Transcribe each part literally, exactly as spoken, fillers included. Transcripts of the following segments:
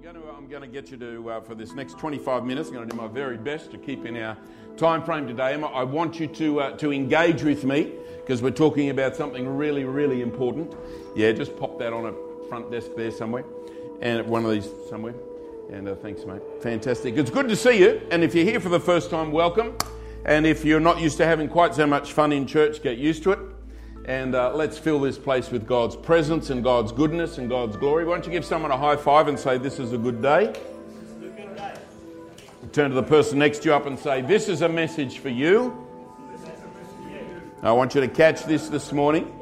going to, I'm going to get you to, uh, for this next twenty-five minutes, I'm going to do my very best to keep in our time frame today. I want you to uh, to engage with me because we're talking about something really, really important. Yeah, just pop that on a front desk there somewhere, and one of these somewhere. And uh, thanks, mate. Fantastic. It's good to see you. And if you're here for the first time, welcome. And if you're not used to having quite so much fun in church, get used to it. And uh, let's fill this place with God's presence and God's goodness and God's glory. Why don't you give someone a high five and say, this is a good day. This is a good day. Turn to the person next to you up and say, this is a message for you. I want you to catch this this morning.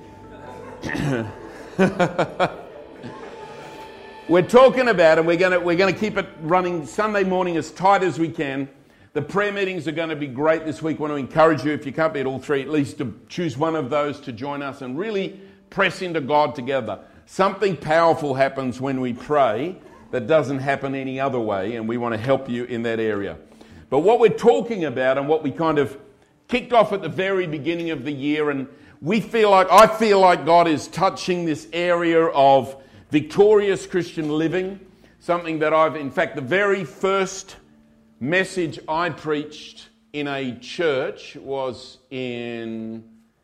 We're talking about, and we're going to we're going to keep it running Sunday morning as tight as we can. The prayer meetings are going to be great this week. I want to encourage you, if you can't be at all three, at least to choose one of those to join us and really press into God together. Something powerful happens when we pray that doesn't happen any other way, and we want to help you in that area. But what we're talking about and what we kind of kicked off at the very beginning of the year, and we feel like, I feel like God is touching this area of victorious Christian living, something that I've, in fact, the very first message I preached in a church was in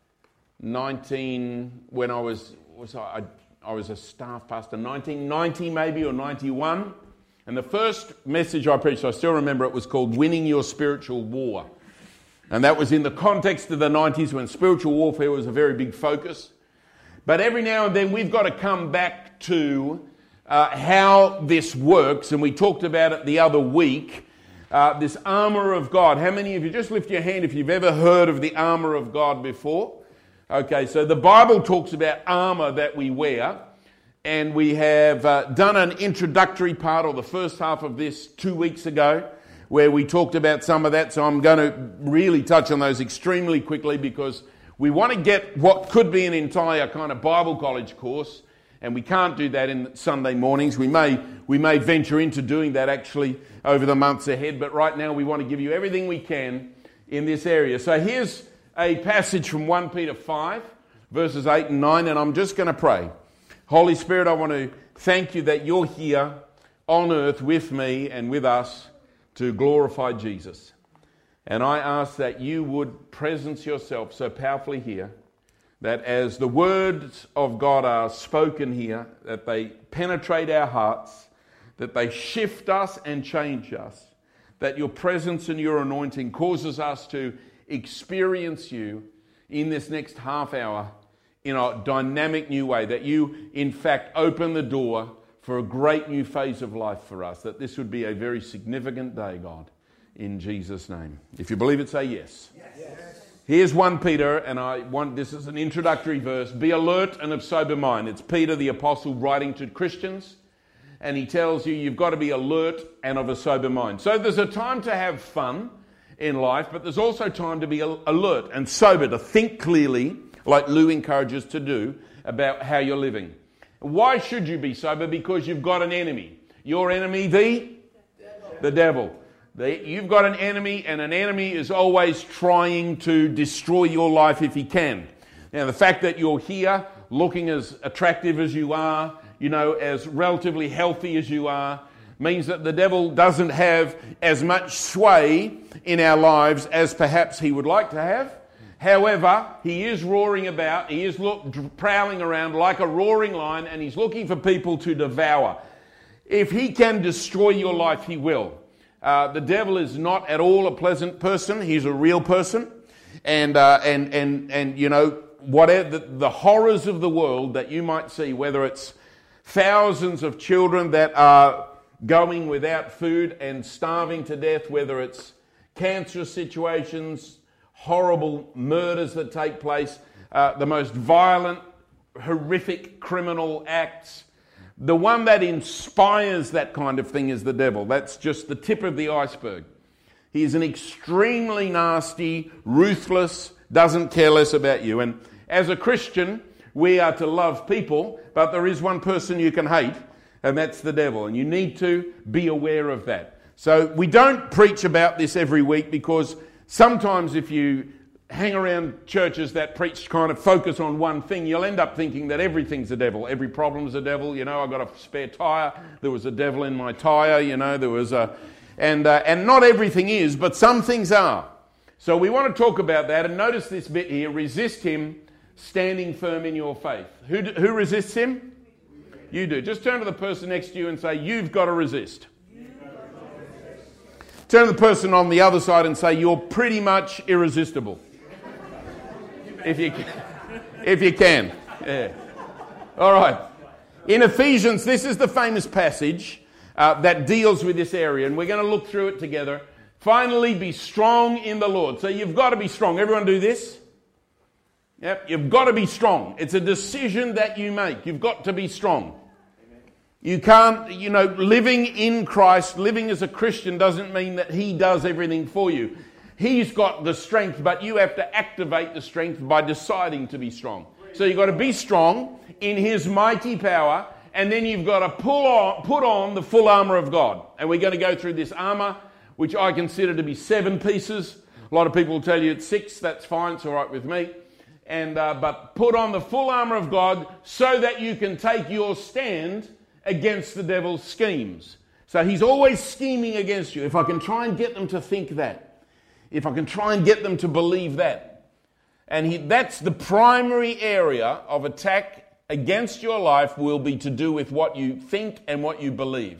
nineteen, when I was, was I, I was a staff pastor, nineteen ninety maybe, or ninety-one. And the first message I preached, I still remember it, was called Winning Your Spiritual War. And that was in the context of the nineties when spiritual warfare was a very big focus. But every now and then we've got to come back to uh, how this works. And we talked about it the other week, uh, this armour of God. How many of you, just lift your hand if you've ever heard of the armour of God before? Okay, so the Bible talks about armour that we wear. And we have uh, done an introductory part, or the first half of this, two weeks ago, where we talked about some of that. So I'm going to really touch on those extremely quickly because we want to get what could be an entire kind of Bible college course, and we can't do that in Sunday mornings. We may we may venture into doing that actually over the months ahead, but right now we want to give you everything we can in this area. So here's a passage from First Peter five, verses eight and nine, and I'm just going to pray. Holy Spirit, I want to thank you that you're here on earth with me and with us to glorify Jesus. And I ask that you would presence yourself so powerfully here that as the words of God are spoken here, that they penetrate our hearts, that they shift us and change us, that your presence and your anointing causes us to experience you in this next half hour in a dynamic new way, that you in fact open the door for a great new phase of life for us, that this would be a very significant day, God. In Jesus' name. If you believe it, say yes. Yes. Yes. Here's First Peter, and I want this is an introductory verse. Be alert and of sober mind. It's Peter the apostle writing to Christians, and he tells you you've got to be alert and of a sober mind. So there's a time to have fun in life, but there's also time to be alert and sober, to think clearly, like Lou encourages to do, about how you're living. Why should you be sober? Because you've got an enemy. Your enemy, the devil. The devil. The, you've got an enemy, and an enemy is always trying to destroy your life if he can. Now, the fact that you're here looking as attractive as you are, you know, as relatively healthy as you are, means that the devil doesn't have as much sway in our lives as perhaps he would like to have. However, he is roaring about, he is look, prowling around like a roaring lion, and he's looking for people to devour. If he can destroy your life, he will. Uh, the devil is not at all a pleasant person. He's a real person. And, uh, and, and, and you know, whatever the, the horrors of the world that you might see, whether it's thousands of children that are going without food and starving to death, whether it's cancerous situations, horrible murders that take place, uh, the most violent, horrific criminal acts. The one that inspires that kind of thing is the devil. That's just the tip of the iceberg. He is an extremely nasty, ruthless, doesn't care less about you. And as a Christian, we are to love people, but there is one person you can hate, and that's the devil. And you need to be aware of that. So we don't preach about this every week because sometimes if you hang around churches that preach kind of focus on one thing, you'll end up thinking that everything's a devil. Every problem's a devil. You know, I got a spare tyre. There was a devil in my tyre. You know, there was a... And, uh, and not everything is, but some things are. So we want to talk about that. And notice this bit here. Resist him, standing firm in your faith. Who, do, who resists him? You do. Just turn to the person next to you and say, you've got to resist. Turn to the person on the other side and say, you're pretty much irresistible. If you can. If you can. Yeah. All right. In Ephesians, this is the famous passage uh, that deals with this area, and we're going to look through it together. Finally, be strong in the Lord. So you've got to be strong. Everyone do this? Yep. You've got to be strong. It's a decision that you make. You've got to be strong. You can't, you know, living in Christ, living as a Christian doesn't mean that he does everything for you. He's got the strength, but you have to activate the strength by deciding to be strong. So you've got to be strong in his mighty power, and then you've got to pull on, put on the full armour of God. And we're going to go through this armour, which I consider to be seven pieces. A lot of people will tell you it's six. That's fine. It's all right with me. And uh, but put on the full armour of God so that you can take your stand against the devil's schemes. So he's always scheming against you. If I can try and get them to think that, if I can try and get them to believe that, and he, that's the primary area of attack against your life, will be to do with what you think and what you believe.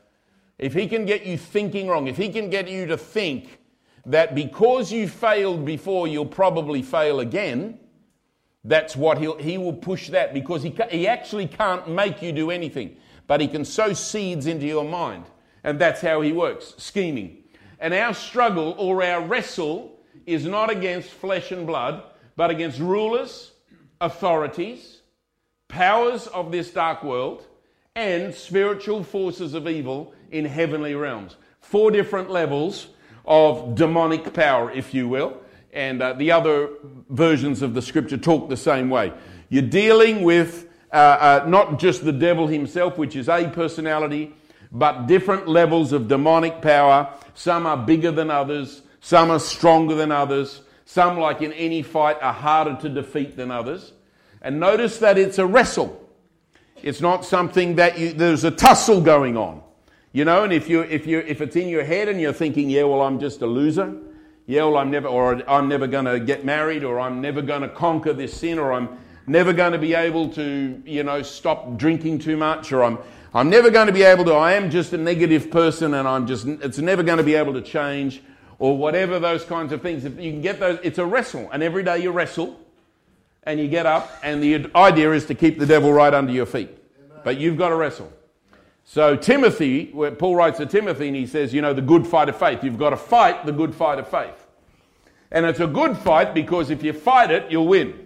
If he can get you thinking wrong, if he can get you to think that because you failed before, you'll probably fail again, that's what he'll, he will push that, because he, he actually can't make you do anything. But he can sow seeds into your mind. And that's how he works, scheming. And our struggle or our wrestle is not against flesh and blood, but against rulers, authorities, powers of this dark world, and spiritual forces of evil in heavenly realms. Four different levels of demonic power, if you will. And uh, the other versions of the scripture talk the same way. You're dealing with Uh, uh, not just the devil himself, which is a personality, but different levels of demonic power. Some are bigger than others. Some are stronger than others. Some, like in any fight, are harder to defeat than others. And notice that it's a wrestle. It's not something that you, there's a tussle going on. You know, and if you if you if it's in your head and you're thinking, yeah, well, I'm just a loser. Yeah, well, I'm never, or I'm never going to get married, or I'm never going to conquer this sin, or I'm never going to be able to, you know, stop drinking too much, or I'm I'm never going to be able to, I am just a negative person and I'm just, it's never going to be able to change, or whatever those kinds of things. If you can get those, it's a wrestle. And every day you wrestle and you get up, and the idea is to keep the devil right under your feet. But you've got to wrestle. So Timothy, where Paul writes to Timothy, and he says, you know, the good fight of faith. You've got to fight the good fight of faith. And it's a good fight because if you fight it, you'll win.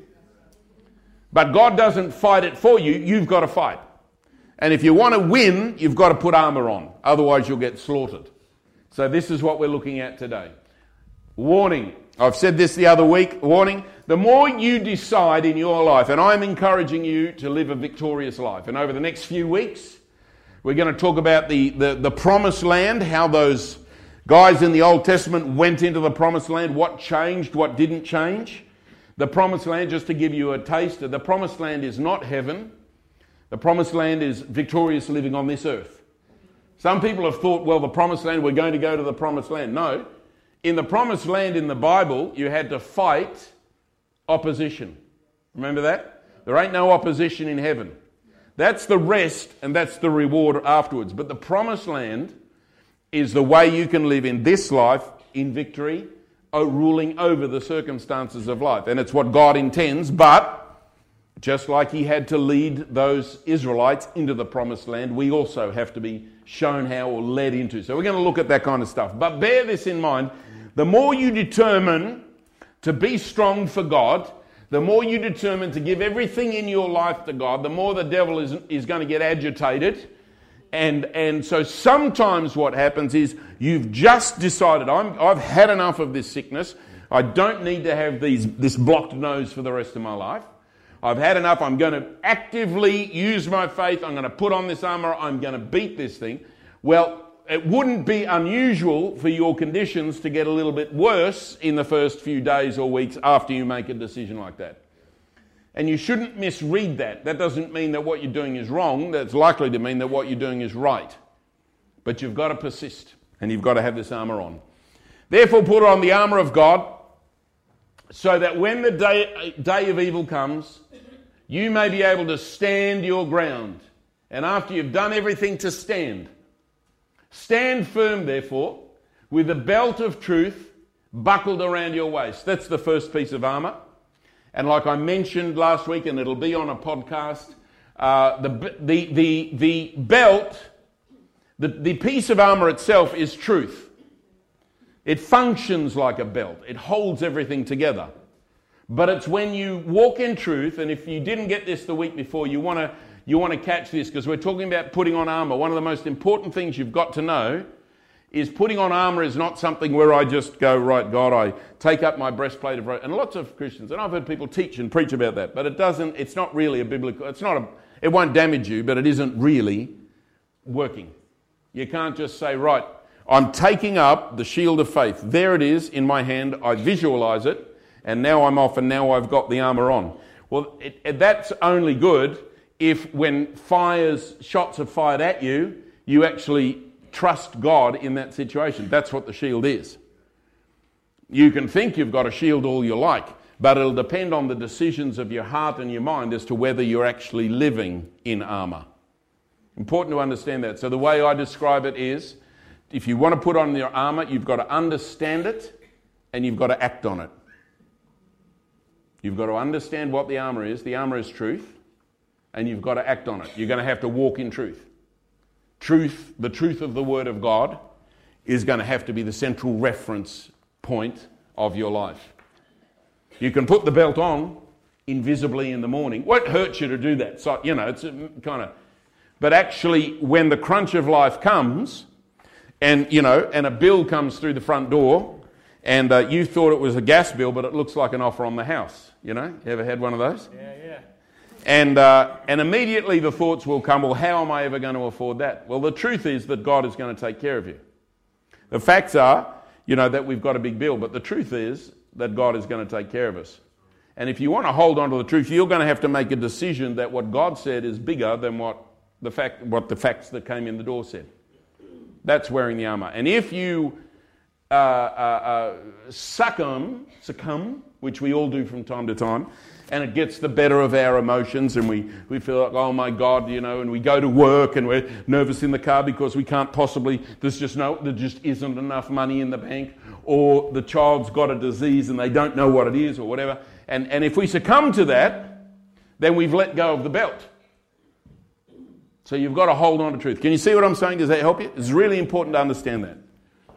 But God doesn't fight it for you. You've got to fight. And if you want to win, you've got to put armour on. Otherwise, you'll get slaughtered. So this is what we're looking at today. Warning. I've said this the other week. Warning. The more you decide in your life, and I'm encouraging you to live a victorious life. And over the next few weeks, we're going to talk about the, the, the promised land, how those guys in the Old Testament went into the promised land, what changed, what didn't change. The promised land, just to give you a taste, the promised land is not heaven. The promised land is victorious living on this earth. Some people have thought, well, the promised land, we're going to go to the promised land. No. In the promised land in the Bible, you had to fight opposition. Remember that? There ain't no opposition in heaven. That's the rest, and that's the reward afterwards. But the promised land is the way you can live in this life in victory, ruling over the circumstances of life. And it's what God intends, but just like he had to lead those Israelites into the promised land, we also have to be shown how or led into. So we're going to look at that kind of stuff. But bear this in mind, the more you determine to be strong for God, the more you determine to give everything in your life to God, the more the devil is, is going to get agitated. And and so sometimes what happens is you've just decided, I'm, I've had enough of this sickness. I don't need to have these this blocked nose for the rest of my life. I've had enough. I'm going to actively use my faith. I'm going to put on this armour. I'm going to beat this thing. Well, it wouldn't be unusual for your conditions to get a little bit worse in the first few days or weeks after you make a decision like that. And you shouldn't misread that. That doesn't mean that what you're doing is wrong. That's likely to mean that what you're doing is right. But you've got to persist, and you've got to have this armour on. Therefore, put on the armour of God, so that when the day, day of evil comes, you may be able to stand your ground. And after you've done everything to stand, stand firm, therefore, with the belt of truth buckled around your waist. That's the first piece of armour. And like I mentioned last week, and it'll be on a podcast, uh, the, the, the, the belt, the, the piece of armour itself is truth. It functions like a belt. It holds everything together. But it's when you walk in truth, and if you didn't get this the week before, you want to you want to catch this, because we're talking about putting on armour. One of the most important things you've got to know is putting on armour is not something where I just go, right, God, I take up my breastplate of righteousness. And lots of Christians, and I've heard people teach and preach about that, but it doesn't, it's not really a biblical, it's not a, it won't damage you, but it isn't really working. You can't just say, right, I'm taking up the shield of faith. There it is in my hand. I visualise it, and now I'm off, and now I've got the armour on. Well, it, it, that's only good if when fires, shots are fired at you, you actually trust God in that situation. That's what the shield is. You can think you've got a shield all you like, but it'll depend on the decisions of your heart and your mind as to whether you're actually living in armour. Important to understand that. So the way I describe it is, if you want to put on your armour, you've got to understand it and you've got to act on it. You've got to understand what the armour is. The armour is truth, and you've got to act on it. You're going to have to walk in truth. Truth, the truth of the Word of God, is going to have to be the central reference point of your life. You can put the belt on invisibly in the morning. Won't hurt you to do that. So, you know, it's kind of... But actually, when the crunch of life comes, and, you know, and a bill comes through the front door, and uh, you thought it was a gas bill, but it looks like an offer on the house. You know, you ever had one of those? Yeah, yeah. And uh, and immediately the thoughts will come, well, how am I ever going to afford that? Well, the truth is that God is going to take care of you. The facts are, you know, that we've got a big bill, but the truth is that God is going to take care of us. And if you want to hold on to the truth, you're going to have to make a decision that what God said is bigger than what the fact, what the facts that came in the door said. That's wearing the armour. And if you uh, uh, uh, succumb, succumb, which we all do from time to time, and it gets the better of our emotions, and we, we feel like, oh my God, you know, and we go to work and we're nervous in the car because we can't possibly, there's just no, there just isn't enough money in the bank, or the child's got a disease and they don't know what it is, or whatever. And, and if we succumb to that, then we've let go of the belt. So you've got to hold on to truth. Can you see what I'm saying? Does that help you? It's really important to understand that.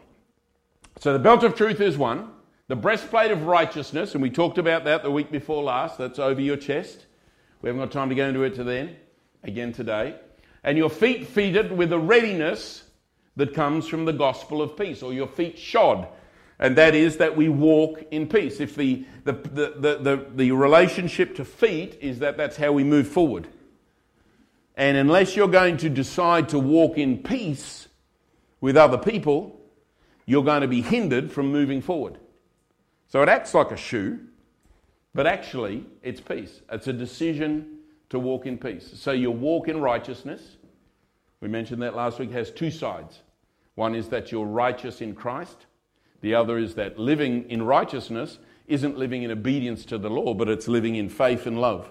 So the belt of truth is one. The breastplate of righteousness, and we talked about that the week before last, that's over your chest. We haven't got time to go into it to then, again today. And your feet fitted with a readiness that comes from the gospel of peace, or your feet shod. And that is that we walk in peace. If the, the, the, the, the, the relationship to feet is that that's how we move forward. And unless you're going to decide to walk in peace with other people, you're going to be hindered from moving forward. So it acts like a shoe, but actually it's peace. It's a decision to walk in peace. So your walk in righteousness, we mentioned that last week, has two sides. One is that you're righteous in Christ. The other is that living in righteousness isn't living in obedience to the law, but it's living in faith and love.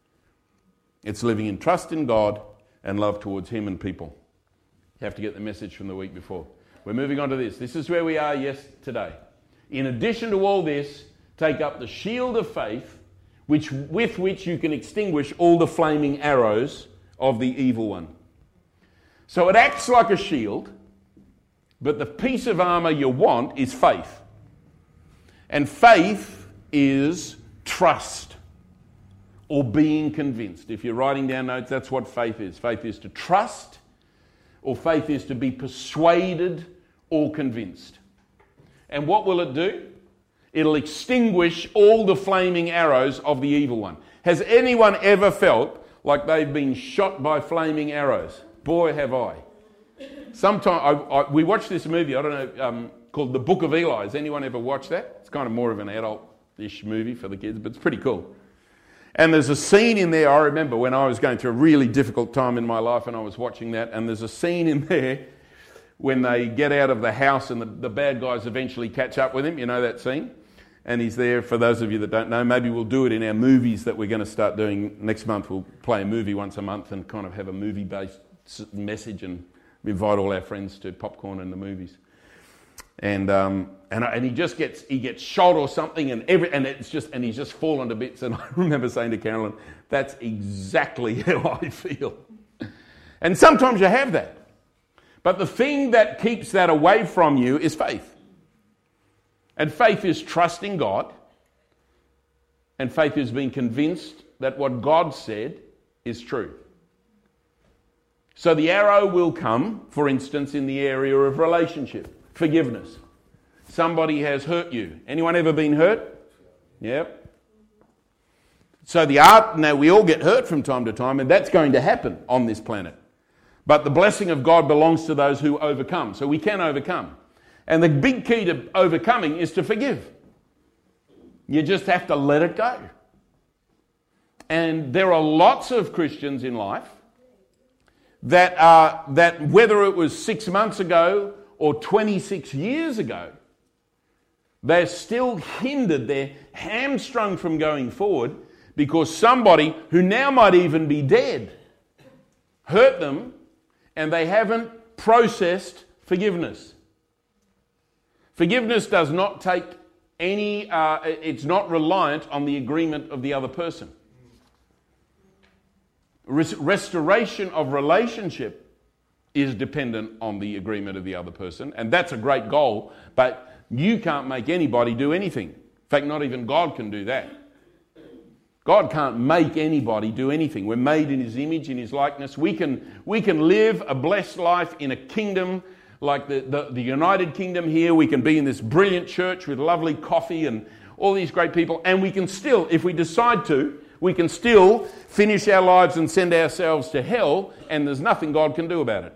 It's living in trust in God and love towards Him and people. You have to get the message from the week before. We're moving on to this. This is where we are, yes, today. In addition to all this, take up the shield of faith, which with which you can extinguish all the flaming arrows of the evil one. So it acts like a shield, but the piece of armour you want is faith. And faith is trust or being convinced. If you're writing down notes, that's what faith is. Faith is to trust, or faith is to be persuaded or convinced. And what will it do? It'll extinguish all the flaming arrows of the evil one. Has anyone ever felt like they've been shot by flaming arrows? Boy, have I. Sometime I, I, we watched this movie, I don't know, um, called The Book of Eli. Has anyone ever watched that? It's kind of more of an adult-ish movie for the kids, but it's pretty cool. And there's a scene in there, I remember when I was going through a really difficult time in my life and I was watching that, and there's a scene in there when they get out of the house and the, the bad guys eventually catch up with him. You know that scene? And he's there. For those of you that don't know, maybe we'll do it in our movies that we're going to start doing next month. We'll play a movie once a month and kind of have a movie-based message and invite all our friends to popcorn and the movies. And um, and and he just gets he gets shot or something, and every and it's just and he's just fallen to bits. And I remember saying to Carolyn, "That's exactly how I feel." And sometimes you have that, but the thing that keeps that away from you is faith. And faith is trusting God, and faith is being convinced that what God said is true. So the arrow will come, for instance, in the area of relationship. Forgiveness. Somebody has hurt you. Anyone ever been hurt? Yep. So the art, now we all get hurt from time to time, and that's going to happen on this planet. But the blessing of God belongs to those who overcome. So we can overcome. And the big key to overcoming is to forgive. You just have to let it go. And there are lots of Christians in life that are, that whether it was six months ago or twenty-six years ago, they're still hindered, they're hamstrung from going forward because somebody who now might even be dead hurt them and they haven't processed forgiveness. Forgiveness does not take any, uh, it's not reliant on the agreement of the other person. Res- restoration of relationship is dependent on the agreement of the other person, and that's a great goal, but you can't make anybody do anything. In fact, not even God can do that. God can't make anybody do anything. We're made in His image, in His likeness. We can, we can live a blessed life in a kingdom like the, the, the United Kingdom here. We can be in this brilliant church with lovely coffee and all these great people, and we can still, if we decide to, we can still finish our lives and send ourselves to hell, and there's nothing God can do about it.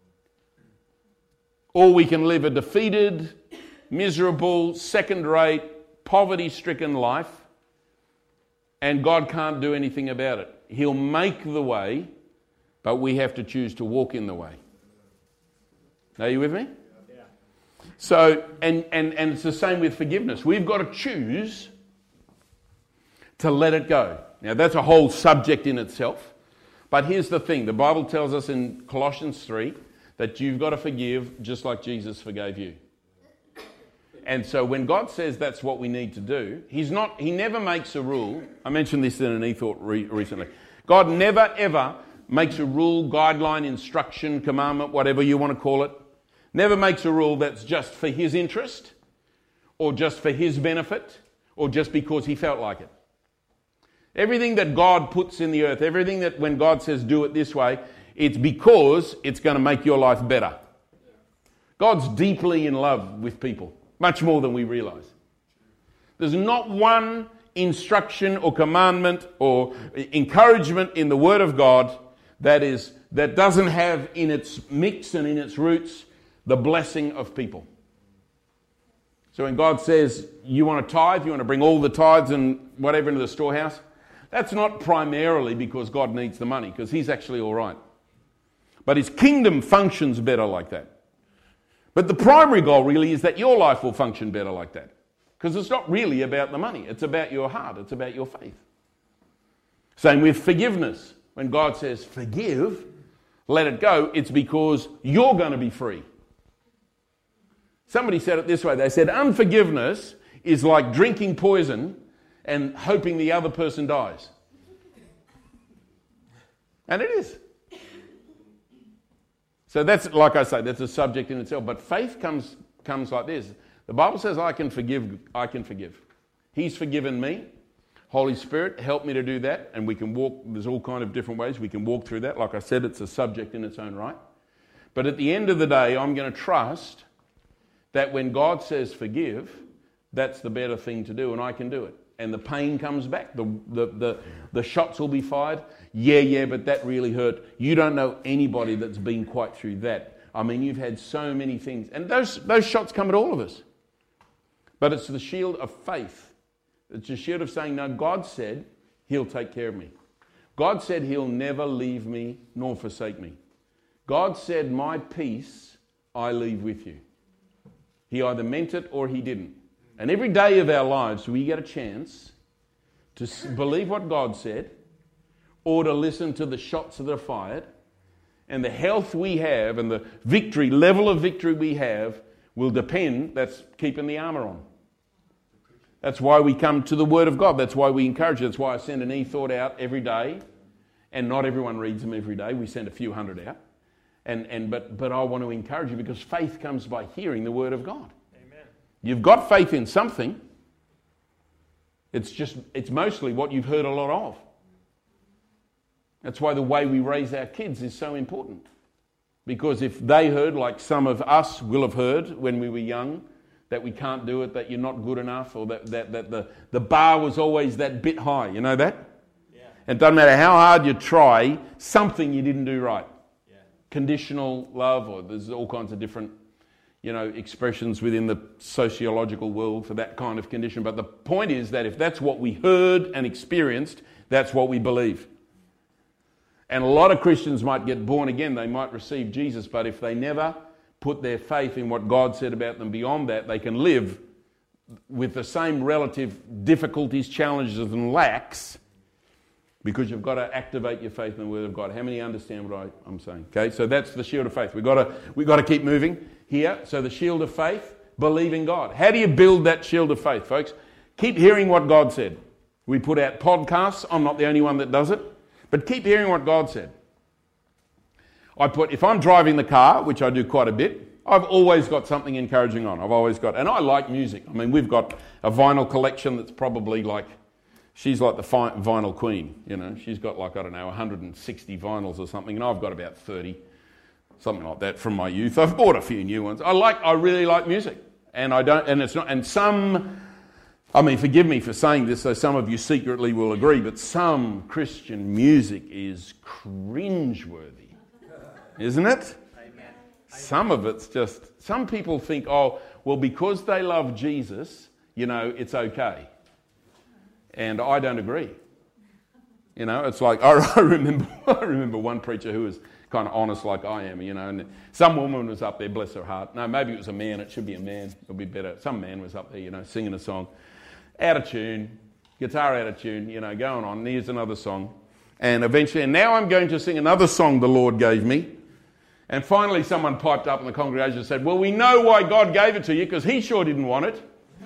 Or we can live a defeated, miserable, second-rate, poverty-stricken life, and God can't do anything about it. He'll make the way, but we have to choose to walk in the way. Are you with me? Yeah. So, and, and, and it's the same with forgiveness. We've got to choose to let it go. Now, that's a whole subject in itself. But here's the thing. The Bible tells us in Colossians three that you've got to forgive just like Jesus forgave you. And so when God says that's what we need to do, He's not, He never makes a rule. I mentioned this in an e-thought re- recently. God never, ever makes a rule, guideline, instruction, commandment, whatever you want to call it. Never makes a rule that's just for His interest or just for His benefit or just because He felt like it. Everything that God puts in the earth, everything that when God says do it this way, it's because it's going to make your life better. God's deeply in love with people, much more than we realise. There's not one instruction or commandment or encouragement in the Word of God that is that doesn't have in its mix and in its roots the blessing of people. So when God says you want to tithe, you want to bring all the tithes and whatever into the storehouse, that's not primarily because God needs the money, because He's actually all right. But His kingdom functions better like that. But the primary goal really is that your life will function better like that. Because it's not really about the money. It's about your heart. It's about your faith. Same with forgiveness. When God says forgive, let it go, it's because you're going to be free. Somebody said it this way. They said unforgiveness is like drinking poison and hoping the other person dies. And it is. So that's, like I say, that's a subject in itself. But faith comes comes like this. The Bible says I can forgive, I can forgive. He's forgiven me. Holy Spirit, help me to do that. And we can walk, there's all kind of different ways we can walk through that. Like I said, it's a subject in its own right. But at the end of the day, I'm going to trust that when God says forgive, that's the better thing to do, and I can do it. And the pain comes back, the, the, the, the shots will be fired. Yeah, yeah, but that really hurt. You don't know anybody that's been quite through that. I mean, you've had so many things. And those, those shots come at all of us. But it's the shield of faith. It's the shield of saying, no, God said he'll take care of me. God said he'll never leave me nor forsake me. God said, my peace I leave with you. He either meant it or he didn't. And every day of our lives, we get a chance to believe what God said or to listen to the shots that are fired. And the health we have and the victory, level of victory we have will depend, that's keeping the armour on. That's why we come to the Word of God. That's why we encourage it. That's why I send an e-thought out every day. And not everyone reads them every day. We send a few hundred out. And, and but, but I want to encourage you because faith comes by hearing the Word of God. Amen. You've got faith in something. It's just, it's mostly what you've heard a lot of. That's why the way we raise our kids is so important. Because if they heard, like some of us will have heard when we were young, that we can't do it, that you're not good enough, or that, that, that the, the bar was always that bit high. You know that? Yeah. And it doesn't matter how hard you try, something you didn't do right. Yeah. Conditional love, or there's all kinds of different, you know, expressions within the sociological world for that kind of condition. But the point is that if that's what we heard and experienced, that's what we believe. And a lot of Christians might get born again, they might receive Jesus, but if they never put their faith in what God said about them beyond that, they can live with the same relative difficulties, challenges and lacks because you've got to activate your faith in the Word of God. How many understand what I, I'm saying? Okay, so that's the shield of faith. We've got to, we've got to keep moving here. So the shield of faith, believe in God. How do you build that shield of faith, folks? Keep hearing what God said. We put out podcasts. I'm not the only one that does it. But keep hearing what God said. I put, if I'm driving the car, which I do quite a bit, I've always got something encouraging on. I've always got, and I like music. I mean, we've got a vinyl collection that's probably like, she's like the fi- vinyl queen, you know. She's got like, I don't know, one hundred sixty vinyls or something, and I've got about thirty, something like that from my youth. I've bought a few new ones. I like, I really like music, and I don't, and it's not, and some, I mean, forgive me for saying this, so some of you secretly will agree, but some Christian music is cringeworthy. Isn't it? Amen. Some of it's just, some people think, oh, well, because they love Jesus, you know, it's okay. And I don't agree. You know, it's like, I, I remember I remember one preacher who was kind of honest like I am, you know, and some woman was up there, bless her heart. No, maybe it was a man, it should be a man, it'll be better. Some man was up there, you know, singing a song, out of tune, guitar out of tune, you know, going on, and here's another song. And eventually, and now I'm going to sing another song the Lord gave me. And finally someone piped up in the congregation and said, well, we know why God gave it to you, because he sure didn't want it.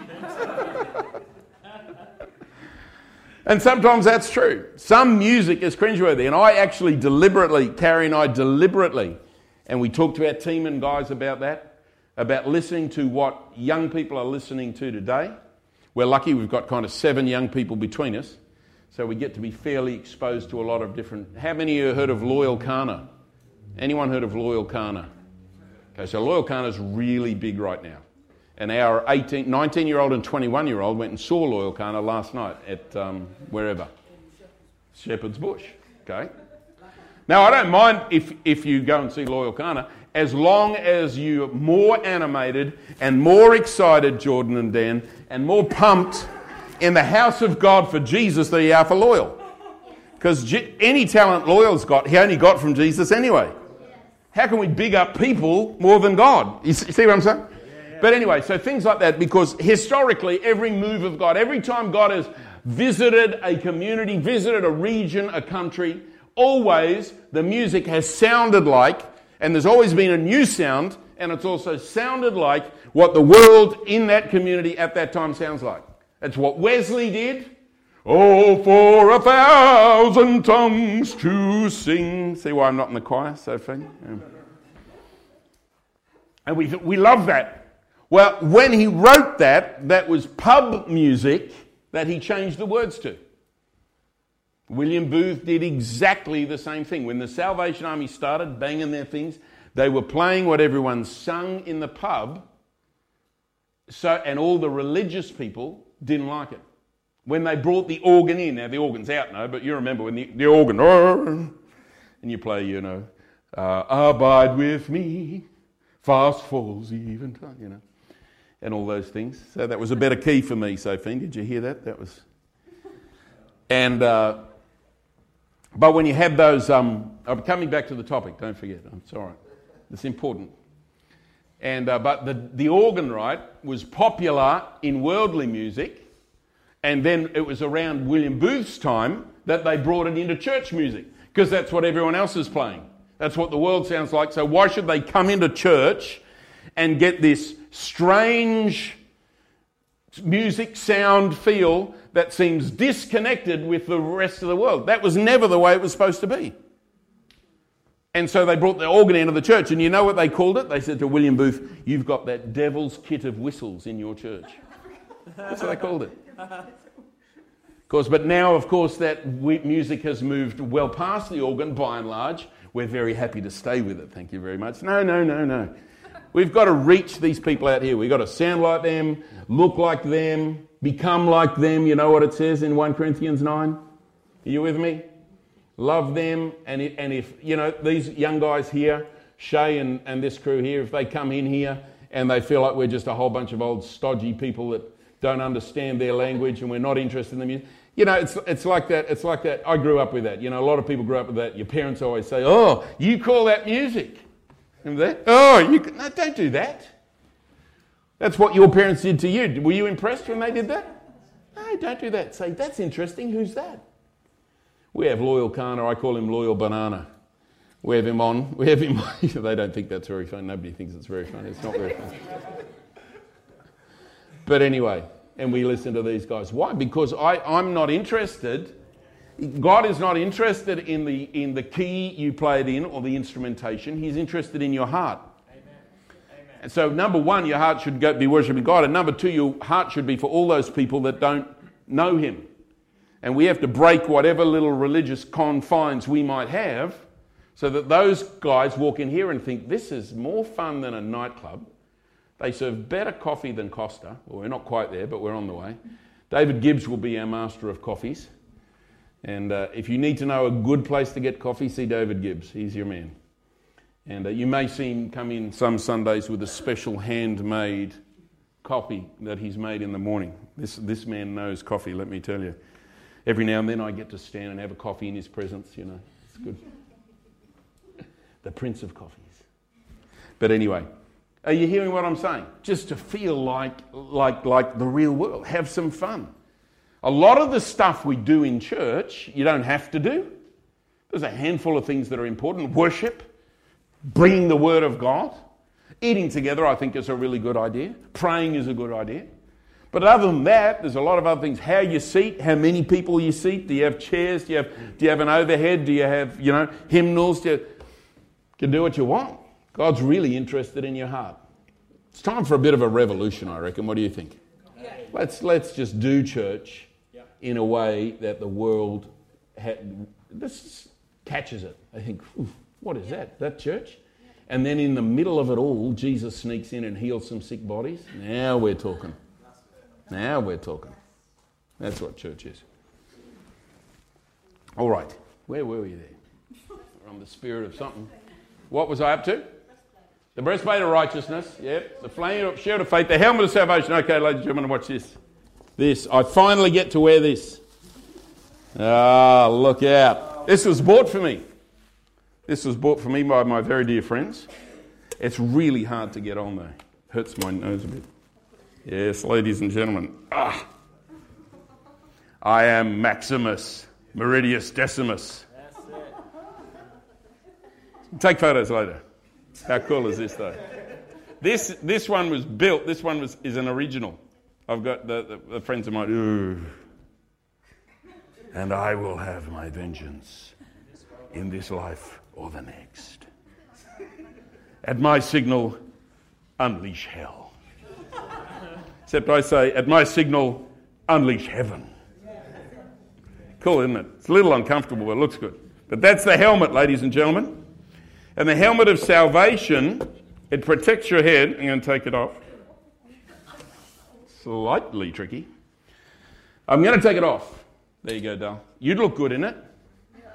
And sometimes that's true. Some music is cringeworthy. And I actually deliberately, Carrie and I deliberately, and we talked to our team and guys about that, about listening to what young people are listening to today. We're lucky we've got kind of seven young people between us. So we get to be fairly exposed to a lot of different... How many of you have heard of Loyal Kana? Anyone heard of Loyal Kana? Okay, so Loyal Kana is really big right now. And our eighteen, nineteen-year-old and twenty-one-year-old went and saw Loyal Kana last night at um, wherever. Shepherd's Bush. Okay. Now, I don't mind if, if you go and see Loyal Kana, as long as you're more animated and more excited, Jordan and Dan, and more pumped in the house of God for Jesus than you are for Loyal. Because any talent Loyal's got, he only got from Jesus anyway. How can we big up people more than God? You see what I'm saying? Yeah, yeah. But anyway, so things like that, because historically, every move of God, every time God has visited a community, visited a region, a country, always the music has sounded like, and there's always been a new sound, and it's also sounded like what the world in that community at that time sounds like. It's what Wesley did. Oh, for a thousand tongues to sing. See why I'm not in the choir, Sophie? Yeah. And we we love that. Well, when he wrote that, that was pub music that he changed the words to. William Booth did exactly the same thing. When the Salvation Army started banging their things, they were playing what everyone sung in the pub, so and all the religious people didn't like it. When they brought the organ in, now the organ's out now, but you remember when the, the organ, and you play, you know, uh, abide with me, Fast falls the eventide, you know, and all those things. So that was a better key for me, Sophie. Did you hear that? That was... And... Uh, But when you have those, um, I'm coming back to the topic, don't forget, it's all right, it's important. And uh, but the, the organ, right, was popular in worldly music, and then it was around William Booth's time that they brought it into church music, because that's what everyone else is playing. That's what the world sounds like, so why should they come into church and get this strange music, sound, feel that seems disconnected with the rest of the world? That was never the way it was supposed to be. And so they brought the organ into the church, and you know what they called it? They said to William Booth, "You've got that devil's kit of whistles in your church." That's what they called it. Of course, but now, of course, that music has moved well past the organ, by and large. We're very happy to stay with it, thank you very much. No, no, no, no. We've got to reach these people out here. We've got to sound like them, look like them, become like them. You know what it says in First Corinthians nine? Are you with me? Love them. And if, and if you know, these young guys here, Shay and, and this crew here, if they come in here and they feel like we're just a whole bunch of old stodgy people that don't understand their language and we're not interested in the music, you know, it's it's like that. It's like that. I grew up with that. You know, a lot of people grew up with that. Your parents always say, "Oh, you call that music?" Remember that? Oh, you no, don't do that. That's what your parents did to you. Were you impressed when they did that? No, don't do that. Say, "That's interesting. Who's that?" We have Loyal Kana. I call him Loyal Banana. We have him on. We have him. They don't think that's very funny. Nobody thinks it's very funny. It's not very funny. But anyway, and we listen to these guys. Why? Because I, I'm not interested. God is not interested in the in the key you play it in or the instrumentation. He's interested in your heart. Amen. Amen. And so, number one, your heart should go, be worshipping God. And number two, your heart should be for all those people that don't know him. And we have to break whatever little religious confines we might have so that those guys walk in here and think, this is more fun than a nightclub. They serve better coffee than Costa. Well, we're not quite there, but we're on the way. David Gibbs will be our master of coffees. And uh, if you need to know a good place to get coffee, see David Gibbs. He's your man. And uh, you may see him come in some Sundays with a special handmade coffee that he's made in the morning. This this man knows coffee, let me tell you. Every now and then I get to stand and have a coffee in his presence, you know. It's good. The Prince of Coffees. But anyway, are you hearing what I'm saying? Just to feel like like like the real world. Have some fun. A lot of the stuff we do in church, you don't have to do. There's a handful of things that are important. Worship, bringing the Word of God. Eating together, I think, is a really good idea. Praying is a good idea. But other than that, there's a lot of other things. How you seat, how many people you seat. Do you have chairs? Do you have, do you have an overhead? Do you have, you know, hymnals? Do you, you can do what you want. God's really interested in your heart. It's time for a bit of a revolution, I reckon. What do you think? Yeah. Let's let's just do church in a way that the world ha- this catches it. I think, what is that? That church? And then in the middle of it all, Jesus sneaks in and heals some sick bodies. Now we're talking. Now we're talking. That's what church is. All right. Where were we there? We're on the spirit of something. What was I up to? The breastplate of righteousness. Yep. The flame of shield of faith. The helmet of salvation. Okay, ladies and gentlemen, watch this. This. I finally get to wear this. Ah, look out. This was bought for me. This was bought for me by my very dear friends. It's really hard to get on though. Hurts my nose a bit. Yes, ladies and gentlemen. Ah. I am Maximus Meridius Decimus. That's it. Take photos later. How cool is this though? This this one was built, this one was is an original. I've got the, the, the friends of mine, ooh, and I will have my vengeance in this life or the next. At my signal, unleash hell. Except I say, at my signal, unleash heaven. Cool, isn't it? It's a little uncomfortable, but it looks good. But that's the helmet, ladies and gentlemen. And the helmet of salvation, it protects your head. I'm going to take it off. Slightly tricky. I'm going to take it off. There you go, Dal. You'd look good in it.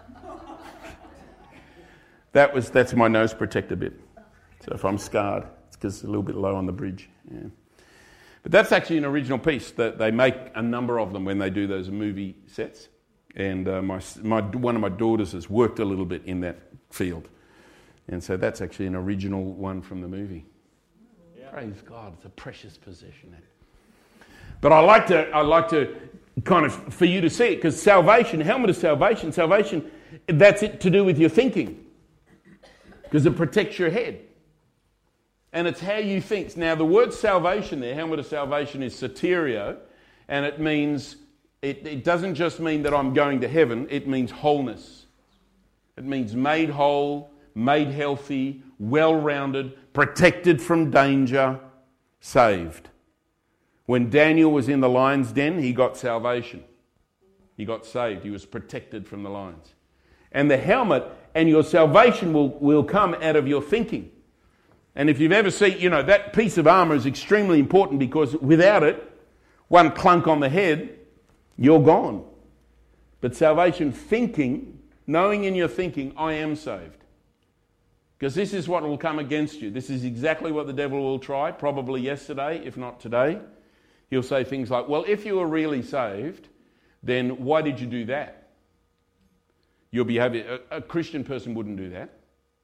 That was that's my nose protector bit. So if I'm scarred, because it's a little bit low on the bridge. Yeah. But that's actually an original piece. That they make a number of them when they do those movie sets. And uh, my, my one of my daughters has worked a little bit in that field. And so that's actually an original one from the movie. Yeah. Praise God, it's a precious possession. But I like to, I like to kind of, for you to see it, because salvation, helmet of salvation, salvation, that's it to do with your thinking. Because it protects your head. And it's how you think. Now the word salvation there, helmet of salvation, is soterio, and it means, it, it doesn't just mean that I'm going to heaven, it means wholeness. It means made whole, made healthy, well-rounded, protected from danger, saved. When Daniel was in the lion's den, he got salvation. He got saved. He was protected from the lions. And the helmet and your salvation will, will come out of your thinking. And if you've ever seen, you know, that piece of armour is extremely important, because without it, one clunk on the head, you're gone. But salvation, thinking, knowing in your thinking, I am saved. Because this is what will come against you. This is exactly what the devil will try, probably yesterday, if not today. He'll say things like, well, if you were really saved, then why did you do that? You'll be having, a, a Christian person wouldn't do that.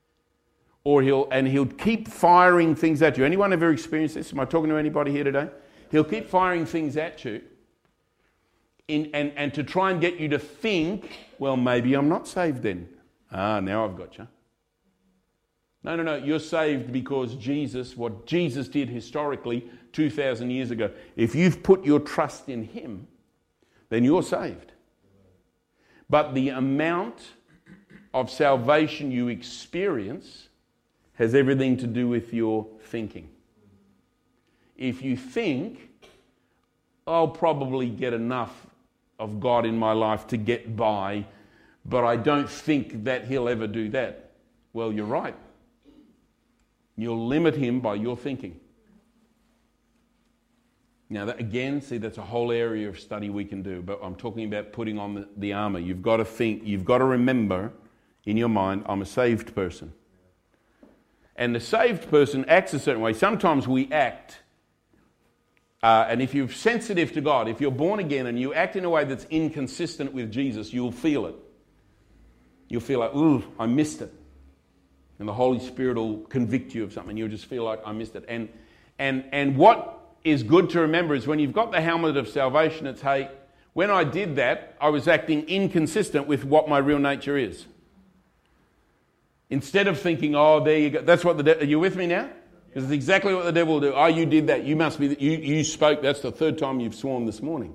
Or he'll, and he'll keep firing things at you. Anyone ever experienced this? Am I talking to anybody here today? He'll keep firing things at you in, and, and to try and get you to think, well, maybe I'm not saved then. Ah, now I've got you. No, no, no, you're saved because Jesus, what Jesus did historically two thousand years ago, if you've put your trust in him, then you're saved. But the amount of salvation you experience has everything to do with your thinking. If you think, I'll probably get enough of God in my life to get by, but I don't think that he'll ever do that. Well, you're right. You'll limit him by your thinking. Now, that, again, see, that's a whole area of study we can do, but I'm talking about putting on the, the armour. You've got to think, you've got to remember in your mind, I'm a saved person. And the saved person acts a certain way. Sometimes we act, uh, and if you're sensitive to God, if you're born again and you act in a way that's inconsistent with Jesus, you'll feel it. You'll feel like, ooh, I missed it. And the Holy Spirit will convict you of something. You'll just feel like, I missed it. And and and what is good to remember is when you've got the helmet of salvation, it's, hey, when I did that, I was acting inconsistent with what my real nature is. Instead of thinking, oh, there you go. That's what the devil... Are you with me now? Because it's exactly what the devil will do. Oh, you did that. You must be... You, you spoke. That's the third time you've sworn this morning.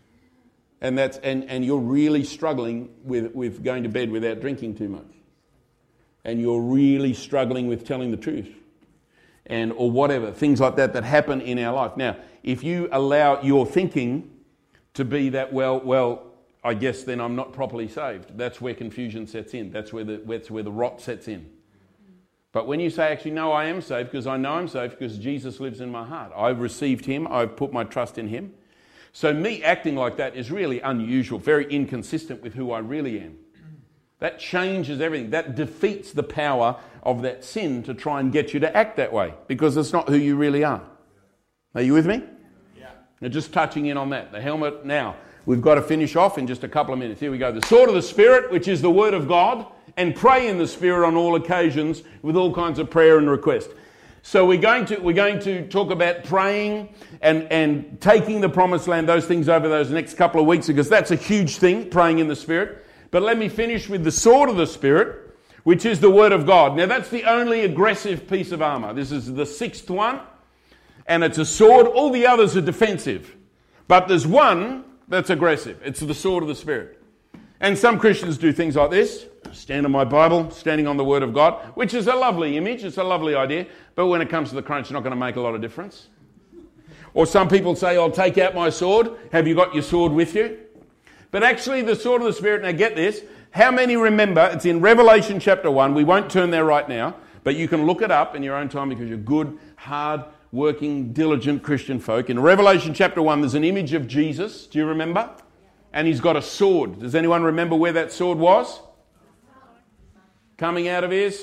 And that's and, and you're really struggling with, with going to bed without drinking too much. And you're really struggling with telling the truth, and or whatever, things like that that happen in our life. Now, if you allow your thinking to be that, well, well, I guess then I'm not properly saved, that's where confusion sets in. That's where the that's where the rot sets in. But when you say, actually, no, I am saved because I know I'm saved because Jesus lives in my heart. I've received him. I've put my trust in him. So me acting like that is really unusual, very inconsistent with who I really am. That changes everything. That defeats the power of that sin to try and get you to act that way, because it's not who you really are. Are you with me? Yeah. Now, just touching in on that. The helmet now. We've got to finish off in just a couple of minutes. Here we go. The sword of the Spirit, which is the Word of God, and pray in the Spirit on all occasions with all kinds of prayer and request. So we're going to we're going to talk about praying and, and taking the promised land, those things over those next couple of weeks, because that's a huge thing, praying in the Spirit. But let me finish with the sword of the Spirit, which is the Word of God. Now, that's the only aggressive piece of armour. This is the sixth one, and it's a sword. All the others are defensive. But there's one that's aggressive. It's the sword of the Spirit. And some Christians do things like this. Stand on my Bible, standing on the Word of God, which is a lovely image. It's a lovely idea. But when it comes to the crunch, it's not going to make a lot of difference. Or some people say, I'll take out my sword. Have you got your sword with you? But actually, the sword of the Spirit, now get this, how many remember, it's in Revelation chapter one, we won't turn there right now, but you can look it up in your own time because you're good, hard-working, diligent Christian folk. In Revelation chapter one, there's an image of Jesus, do you remember? And he's got a sword. Does anyone remember where that sword was? Coming out of his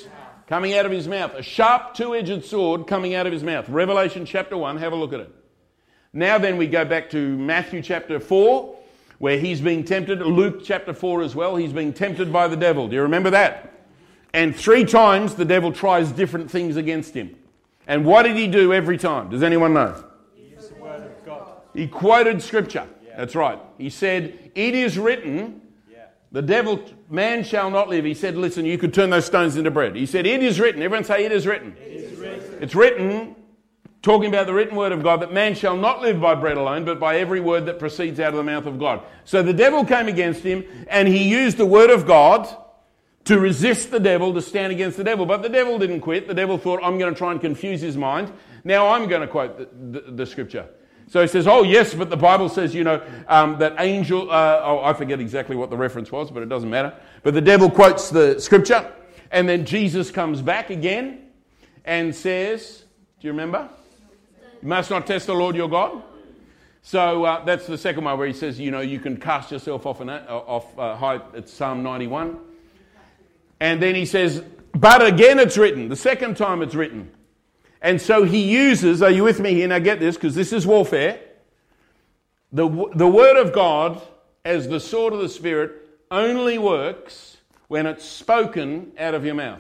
coming out of his mouth. A sharp two-edged sword coming out of his mouth. Revelation chapter one, have a look at it. Now then we go back to Matthew chapter four, where he's being tempted. Luke chapter four as well. He's being tempted by the devil. Do you remember that? And three times the devil tries different things against him. And what did he do every time? Does anyone know? He used the word of God. He quoted scripture. Yeah. That's right. He said, it is written, Yeah. the devil, man shall not live. He said, listen, you could turn those stones into bread. He said, it is written. Everyone say, it is written. It is written. It's written, talking about the written word of God, that man shall not live by bread alone, but by every word that proceeds out of the mouth of God. So the devil came against him, and he used the word of God to resist the devil, to stand against the devil. But the devil didn't quit. The devil thought, I'm going to try and confuse his mind. Now I'm going to quote the, the, the scripture. So he says, oh yes, but the Bible says, you know, um, that angel, uh, oh, I forget exactly what the reference was, but it doesn't matter. But the devil quotes the scripture, and then Jesus comes back again and says, do you remember? You must not test the Lord your God. So uh, that's the second one where he says, you know, you can cast yourself off, an, uh, off uh, high. It's Psalm ninety-one. And then he says, but again it's written. The second time it's written. And so he uses, are you with me here? Now get this, because this is warfare. The, the word of God as the sword of the Spirit only works when it's spoken out of your mouth.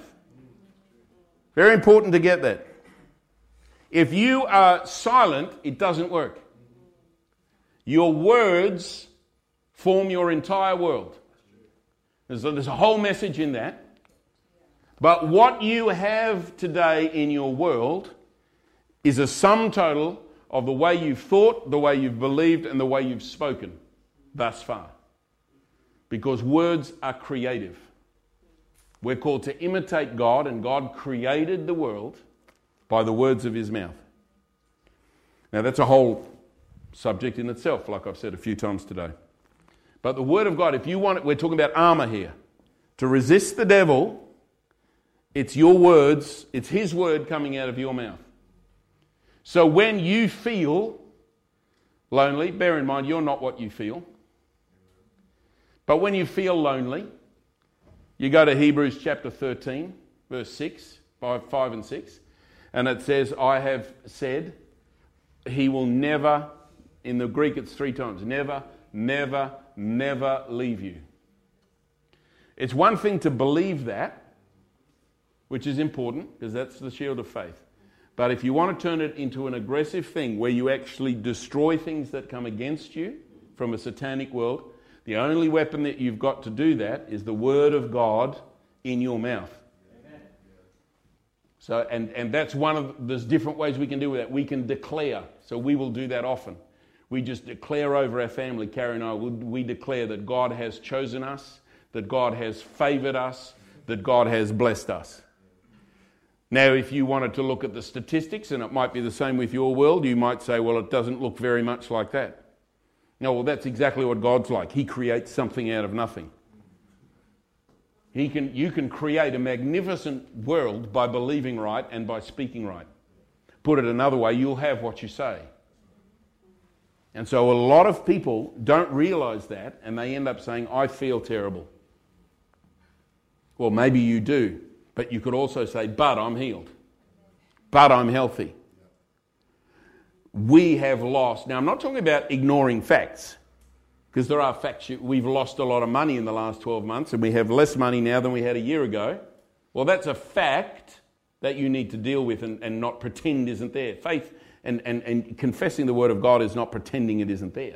Very important to get that. If you are silent, it doesn't work. Your words form your entire world. There's a, there's a whole message in that. But what you have today in your world is a sum total of the way you've thought, the way you've believed, and the way you've spoken thus far. Because words are creative. We're called to imitate God, and God created the world by the words of his mouth. Now that's a whole subject in itself, like I've said a few times today. But the word of God, if you want it, we're talking about armor here. To resist the devil, it's your words, it's his word coming out of your mouth. So when you feel lonely, bear in mind you're not what you feel. But when you feel lonely, you go to Hebrews chapter thirteen, verse six, five, five and six. And it says, I have said, he will never, in the Greek it's three times, never, never, never leave you. It's one thing to believe that, which is important, because that's the shield of faith. But if you want to turn it into an aggressive thing where you actually destroy things that come against you from a satanic world, the only weapon that you've got to do that is the word of God in your mouth. So, and, and that's one of, there's different ways we can do that. We can declare. So we will do that often. We just declare over our family, Carrie and I, we, we declare that God has chosen us, that God has favoured us, that God has blessed us. Now, if you wanted to look at the statistics, and it might be the same with your world, you might say, well, it doesn't look very much like that. No, well, that's exactly what God's like. He creates something out of nothing. He can, you can create a magnificent world by believing right and by speaking right. Put it another way, you'll have what you say. And so a lot of people don't realise that, and they end up saying, I feel terrible. Well, maybe you do, but you could also say, but I'm healed. But I'm healthy. We have lost. Now, I'm not talking about ignoring facts, because there are facts. We've lost a lot of money in the last twelve months, and we have less money now than we had a year ago. Well, that's a fact that you need to deal with and, and not pretend isn't there. Faith and, and, and confessing the word of God is not pretending it isn't there.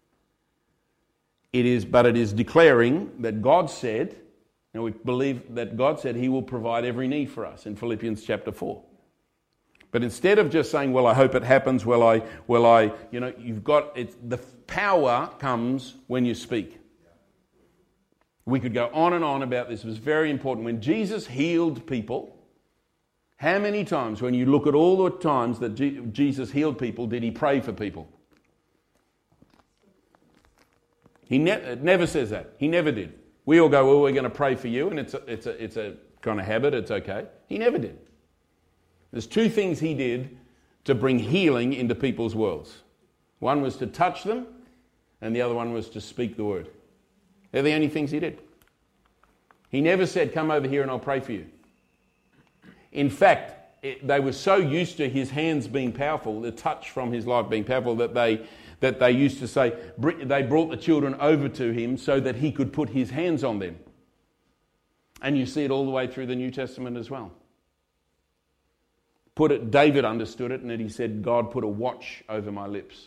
It is, but it is declaring that God said, and we believe that God said he will provide every need for us in Philippians chapter four. But instead of just saying, well, I hope it happens, well, I, well, I, you know, you've got, it's, the power comes when you speak. We could go on and on about this. It was very important. When Jesus healed people, how many times, when you look at all the times that G- Jesus healed people, did he pray for people? He ne- it never says that. He never did. We all go, well, we're going to pray for you, and it's a, it's a, it's a kind of habit, it's okay. He never did. There's two things he did to bring healing into people's worlds. One was to touch them, and the other one was to speak the word. They're the only things he did. He never said, come over here and I'll pray for you. In fact, it, they were so used to his hands being powerful, the touch from his life being powerful, that they that they used to say, they brought the children over to him so that he could put his hands on them. And you see it all the way through the New Testament as well. Put it, David understood it, and that he said, God put a watch over my lips.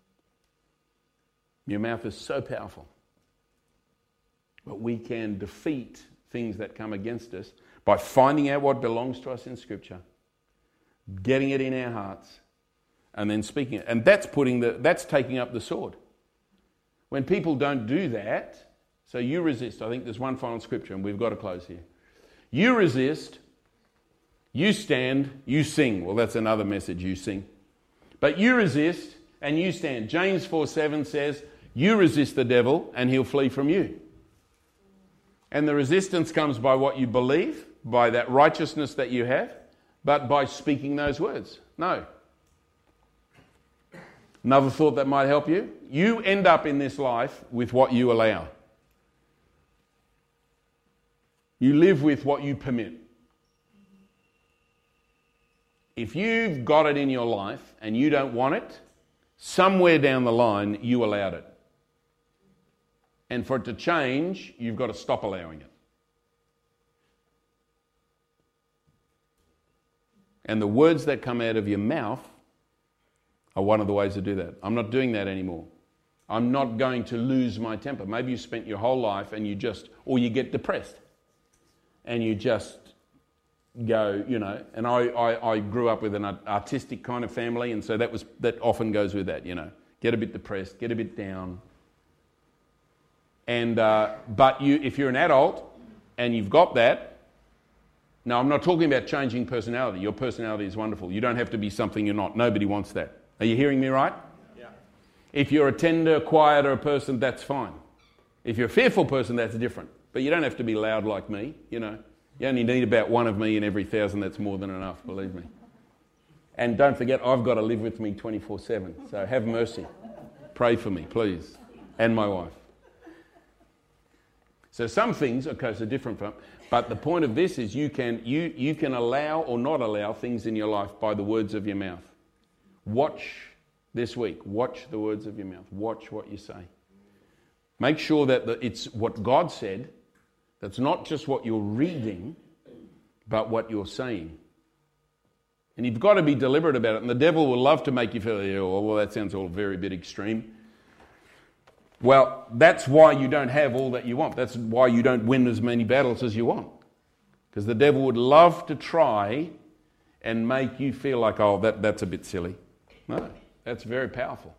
Your mouth is so powerful. But we can defeat things that come against us by finding out what belongs to us in Scripture, getting it in our hearts, and then speaking it. And that's putting the that's taking up the sword. When people don't do that, so you resist. I think there's one final scripture, and we've got to close here. You resist, you stand, you sing. Well, that's another message, you sing. But you resist and you stand. James four seven says, you resist the devil and he'll flee from you. And the resistance comes by what you believe, by that righteousness that you have, but by speaking those words. No. Another thought that might help you. You end up in this life with what you allow. You live with what you permit. If you've got it in your life and you don't want it, somewhere down the line you allowed it. And for it to change, you've got to stop allowing it. And the words that come out of your mouth are one of the ways to do that. I'm not doing that anymore. I'm not going to lose my temper. Maybe you spent your whole life and you just, or you get depressed and you just go, you know, and I, I, I grew up with an artistic kind of family, and so that was that often goes with that, you know, get a bit depressed, get a bit down. And uh, but you, if you're an adult and you've got that, now I'm not talking about changing personality. Your personality is wonderful. You don't have to be something you're not. Nobody wants that. Are you hearing me right? Yeah. If you're a tender, quieter person, that's fine. If you're a fearful person, that's different. But you don't have to be loud like me, you know. You only need about one of me in every thousand. That's more than enough, believe me. And don't forget, I've got to live with me twenty-four seven. So have mercy. Pray for me, please. And my wife. So some things, of course, are different from, but the point of this is you can you you can allow or not allow things in your life by the words of your mouth. Watch this week. Watch the words of your mouth. Watch what you say. Make sure that the, it's what God said. That's not just what you're reading, but what you're saying. And you've got to be deliberate about it. And the devil will love to make you feel, oh, well, that sounds all very bit extreme. Well, that's why you don't have all that you want. That's why you don't win as many battles as you want. Because the devil would love to try and make you feel like, oh, that, that's a bit silly. No, that's very powerful.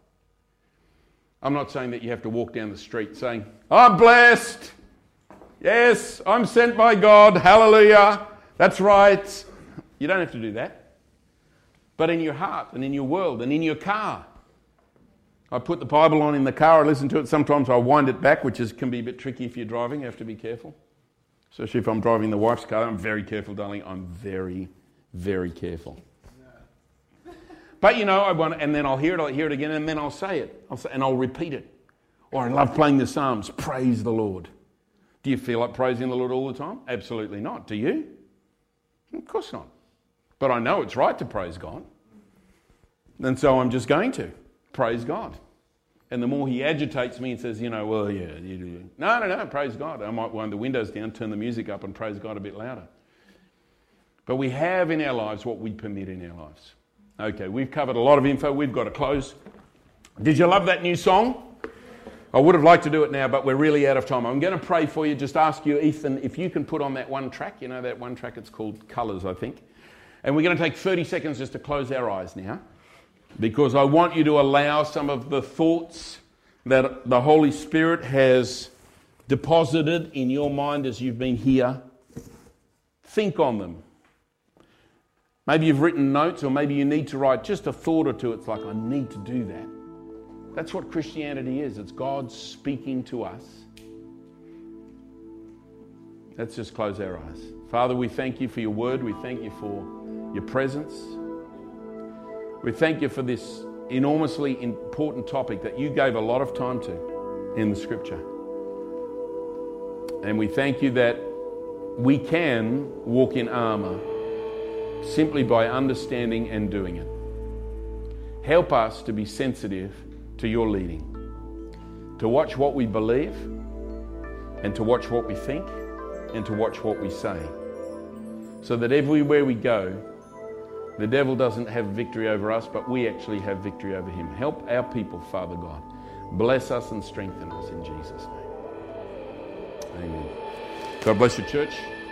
I'm not saying that you have to walk down the street saying, I'm blessed. Yes, I'm sent by God. Hallelujah. That's right. You don't have to do that. But in your heart and in your world and in your car. I put the Bible on in the car. I listen to it. Sometimes I wind it back, which is, can be a bit tricky if you're driving. You have to be careful. Especially if I'm driving the wife's car. I'm very careful, darling. I'm very, very careful. But, you know, I want, and then I'll hear it, I'll hear it again, and then I'll say it. I'll say, and I'll repeat it. Or I love playing the Psalms. Praise the Lord. Do you feel like praising the Lord all the time? Absolutely not. Do you? Of course not. But I know it's right to praise God. And so I'm just going to praise God. And the more he agitates me and says, you know, well, yeah, you do. No, no, no, praise God. I might wind the windows down, turn the music up and praise God a bit louder. But we have in our lives what we permit in our lives. Okay, we've covered a lot of info. We've got to close. Did you love that new song? I would have liked to do it now, but we're really out of time. I'm going to pray for you. Just ask you, Ethan, if you can put on that one track. You know that one track? It's called Colours, I think. And we're going to take thirty seconds just to close our eyes now, because I want you to allow some of the thoughts that the Holy Spirit has deposited in your mind as you've been here. Think on them. Maybe you've written notes, or maybe you need to write just a thought or two. It's like, I need to do that. That's what Christianity is. It's God speaking to us. Let's just close our eyes. Father, we thank you for your word. We thank you for your presence. We thank you for this enormously important topic that you gave a lot of time to in the scripture. And we thank you that we can walk in armour simply by understanding and doing it. Help us to be sensitive to your leading, to watch what we believe, and to watch what we think, and to watch what we say, so that everywhere we go, the devil doesn't have victory over us, but we actually have victory over him. Help our people, Father God. Bless us and strengthen us in Jesus' name. Amen. God bless you, church.